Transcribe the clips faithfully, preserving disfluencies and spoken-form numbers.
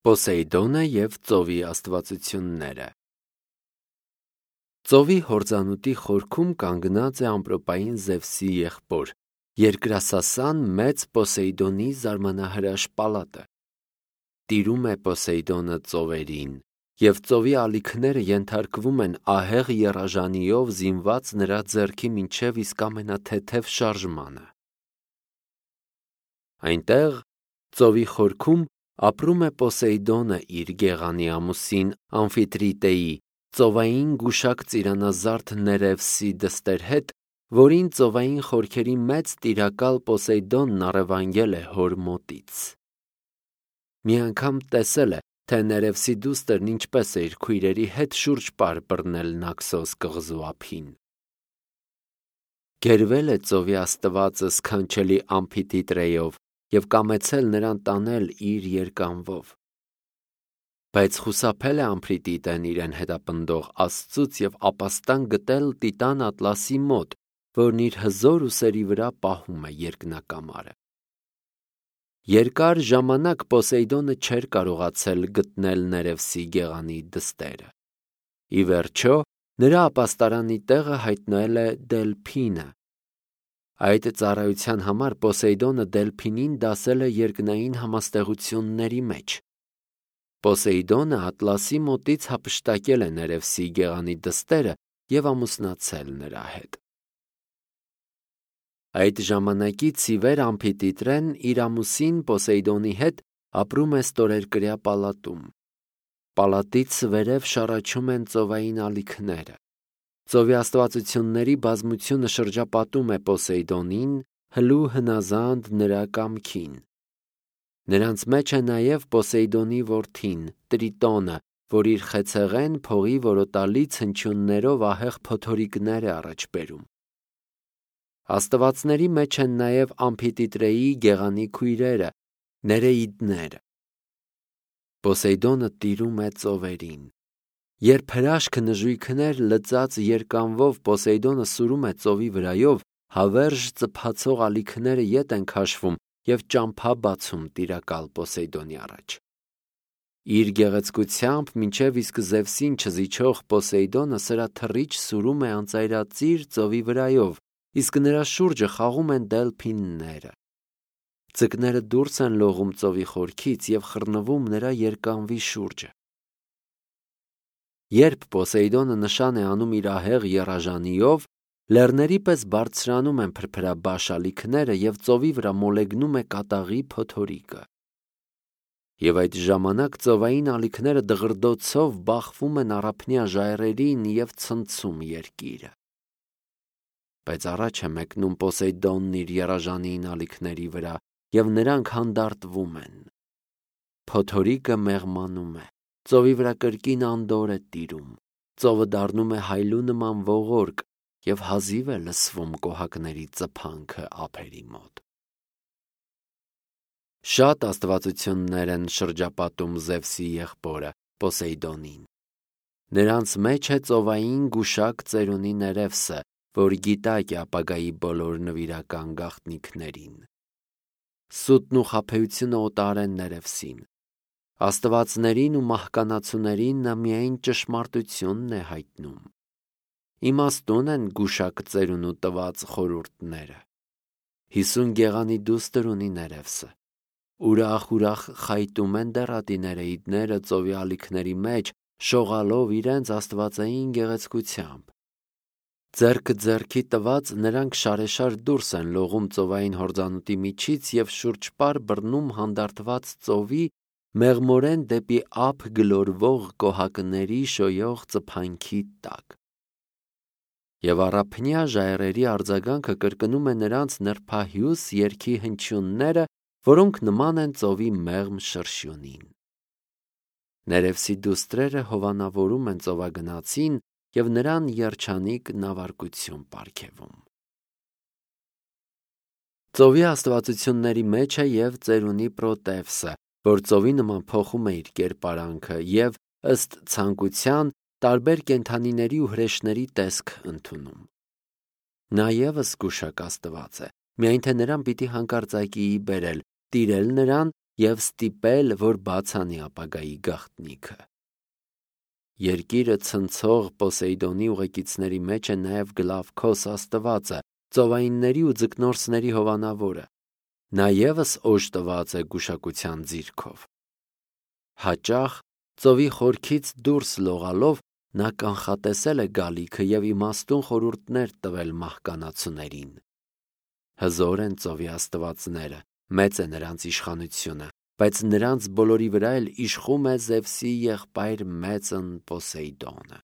Պոսեյդոնը և ծովի աստվածությունները։ Ծովի հորձանուտի խորքում կանգնած է ամպրոպային Զևսի եղբոր, երկրասասան մեծ Պոսեյդոնի զարմանահրաշ պալատը։ Տիրում է Պոսեյդոնը ծովերին, և ծովի ալիքները ենթարկվում են ահեղ եռաժանիով զինված նրա ձեռքի մինչև իսկ ամենաթեթև շարժմանը։ Այնտեղ, ծովի խորքում, ապրում է Պոսեյդոնը իր գեղանի ամուսին Ամֆիտրիտեի, ծովային գուշակ ծիրանազարդ Ներևսի դստեր հետ, որին ծովային խորքերի մեծ տիրակալ Պոսեյդոնն առևանգել է հոր մոտից։ Մի անգամ տեսել է, թե Ներևսի դուստրն ինչպես է իր քույրերի հետ շուրջպար բռնել Նաքսոս կղզու ափին։ Գերվել է ծովի աստվածը սքանչելի Ամփիթիտրեով և կամեցել նրան տանել իր երկանվով։ Բայց խուսափել է Ամփրիտիտեն իրեն հետապնդող Աստծուց և ապաստան գտել Տիտան Ատլասի մոտ, որն իր հզոր ուսերի վրա պահում է երկնակամարը։ Երկար ժամանակ Պոսեյդոնը չէր կարողացել գտնել Ներևսի գեղանի դստերը։ Ի վերջո, նրա ապաստարանի տեղը հայտնվել է Դելփինը։ Այդ ծառայության համար Պոսեյդոնը Դելփինին դասել է երկնային համաստեղությունների մեջ։ Պոսեյդոնը Ատլասի մոտից հափշտակել է Ներևսի գեղանի դստերը և ամուսնացել նրա հետ։ Այդ ժամանակից ի վեր Ամփիթիտրեն իր ամուսին Պոսեյդոնի հետ ապրում է ստորերկրյա պալատում։ Պալատից վերև շառաչում են ծովային ալիքները։ Ծովի աստվածությունների բազմությունը շրջապատում է Պոսեյդոնին, հլու հնազանդ նրա կամքին։ Նրանց մեջ է նաև Պոսեյդոնի որդին, Տրիտոնը, որ իր խեցեղեն փողի որոտալից հնչյուններով ահեղ փոթորիկներ է առաջ բերում։ Աստվածների մեջ են նաև Ամփիթիտրեի գեղանի քույրերը՝ Ներեիդները։ Պոսեյդոնը տիրում է ծովերին։ Երբ հրաշք նժույգներ լծած երկանվով Պոսեյդոնը սուրում է ծովի վրայով, հավերժ ծփացող ալիքները ետ են քաշվում և ճամփա բացում տիրակալ Պոսեյդոնի առաջ։ Իր գեղեցկությամբ մինչև իսկ Զևսին չզիջող Պոսեյդոնը սրաթռիչ սուրում է անծայրածիր ծովի վրայով, իսկ նրա շուրջը խաղում են դելփինները։ Ձկները դուրս են լողում ծովի խորքից և խռնվում նրա երկանվի շուրջը։ Երբ Պոսեյդոնը նշան է անում իր ահեղ եռաժանիով, լեռների պես բարձրանում են փրփրաբաշ ալիքները և ծովի վրա մոլեգնում է կատաղի փոթորիկը։ Եվ այդ ժամանակ ծովային ալիքները դղրդոցով բախվում են առափնյա ժայռերին և ցնցում երկիրը։ Բայց առաջ է մեկնում Պոսեյդոնն իր եռաժանիին ալիքների վրա, և նրանք հանդարտվում են։ Փոթորիկը մեղմանում է, ծովի վրա կրկին անդորր է տիրում, ծովը դառնում է հայլու նման ողորկ, և հազիվ է լսվում կոհակների ծփանքը ափերի մոտ։ Շատ աստվածություններ են շրջապատում Զևսի եղբորը Պոսեյդոնին։ Նրանց մեջ է ծովային գուշակ ծերունի Ներևսը, որ գիտակ է ապագայի բոլոր նվիրական գաղտնիքներին։ Սուտն ու խաբեությունը օտար են Ներևսին։ Աստվածներին ու մահկանացուներին նա միայն ճշմարտությունն է հայտնում։ Իմաստուն են գուշակ ծերունու տված խորհուրդները։ Հիսուն գեղանի դուստր ունի Ներևսը։ Ուրախ-ուրախ խայտում են դեռատի Ներեիդները ծովի ալիքների մեջ, շողալով իրենց աստվածային գեղեցկությամբ։ Ձեռքը ձեռքի տված նրանք շարեշար դուրս են լողում ծովային հորձանուտի միջից և շուրջպար բռնում հանդարտված ծովի, մեղմորեն դեպի ափ գլորվող կոհակների շոյող ծփանքի տակ։ Եվ առափնյա ժայռերի արձագանքը կրկնում է նրանց նրբահյուս երգի հնչյունները, որոնք նման են ծովի մեղմ շրշյունին։ Ներևսի դուստրերը հովանավորում են ծովագնացին և նրան երջանիկ նավարկություն պարգևում։ Ծովի աստվածությունների մեջ է և ծերունի Պրոտևսը, որ ծովի նման փոխում է իր կերպարանքը և, ըստ ցանկության, տարբեր կենդանիների ու հրեշների տեսք ընդունում։ Նա ևս գուշակ աստված է, միայն թե նրան պիտի հանկարծակիի բերել, տիրել նրան և ստիպել, որ բաց անի ապագայի գաղտնիքը։ Երկիրը ցնցող Պոսեյդոնի ուղեկիցների մեջ է նաև Գլավքոս աստվածը, ծովայինների ու ձկնորսների հովանավորը։ Նա ևս օժտված է գուշակության ձիրքով։ Հաճախ ծովի խորքից դուրս լողալով նա կանխատեսել է գալիքը և իմաստուն խորհուրդներ տվել մահկանացուներին։ Հզոր են ծովի աստվածները, մեծ է նրանց իշխանությունը, բայց նրանց բոլորի վրա էլ իշխում է Զևսի եղբայր մեծն Պոսեյդոնը։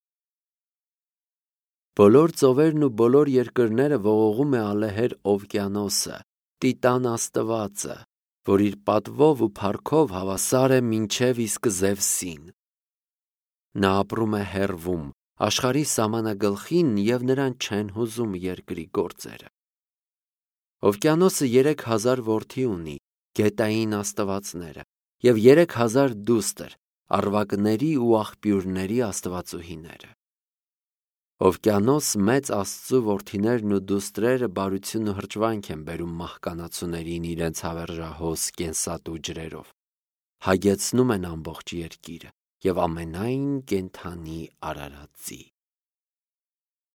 Բոլոր ծովերն ու բոլոր երկրները ողողում է ալեհեր Օվկիանոսը, Տիտան աստվածը, որ իր պատվով ու փառքով հավասար է մինչև իսկ Զևսին։ Նա ապրում է հեռվում, աշխարհի սահմանագլխին, և նրան չեն հուզում երկրի գործերը։ Օվկիանոսը երեք հազար որդի ունի, գետային աստվածները, և երեք հազար դուստր, առվակների ու աղբյուրների աստվածուհիները։ Օվկիանոս մեծ Աստծու որդիներն ու դուստրերը բարություն ու հրճվանք են բերում մահկանացուներին իրենց հավերժահոս կենսատու ջրերով, հագեցնում են ամբողջ երկիրը և ամենայն կենդանի արարածի։